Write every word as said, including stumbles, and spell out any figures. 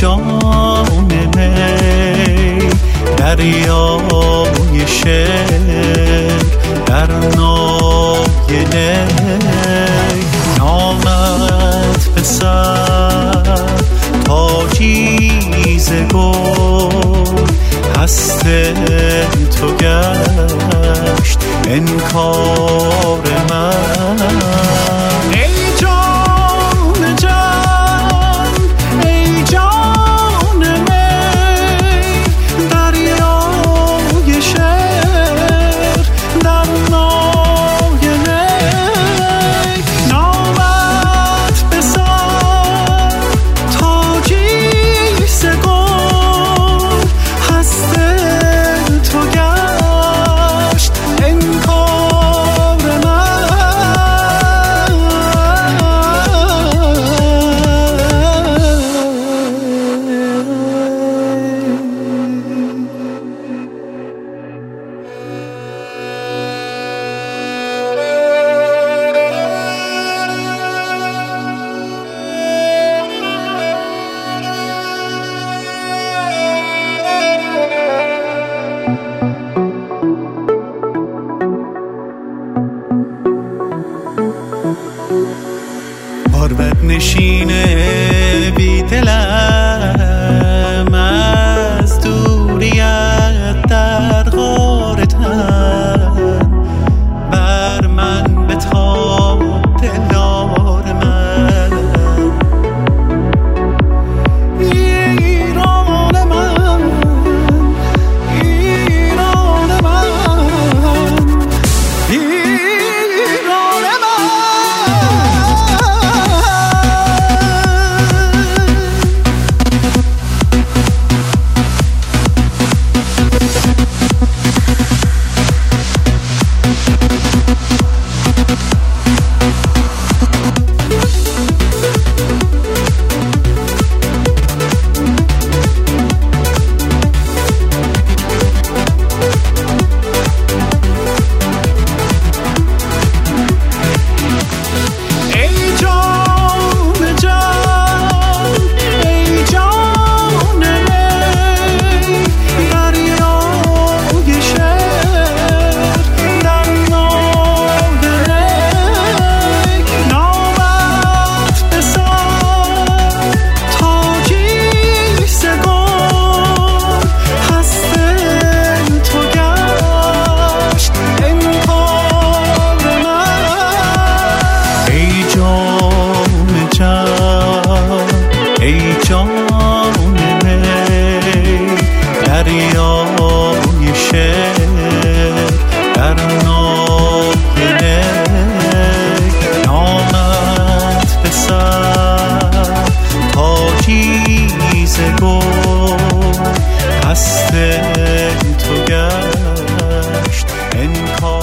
جام می دریای شعر در نای نی نامت به سر تاجی ز گل هست تو گشت انکار من ای جان جان ای جان می دریای شعر در نای نی نامت به سر تاجی ز گل هست تو گشت انکار من غربت نشینه بی دلم از دوریت در غار تن بر من بتاب دلدار من ایران من ایران من ایران من ای جان می دریای شعر در نای نی نامت به سر تاجی ز گل هست تو گشت انکار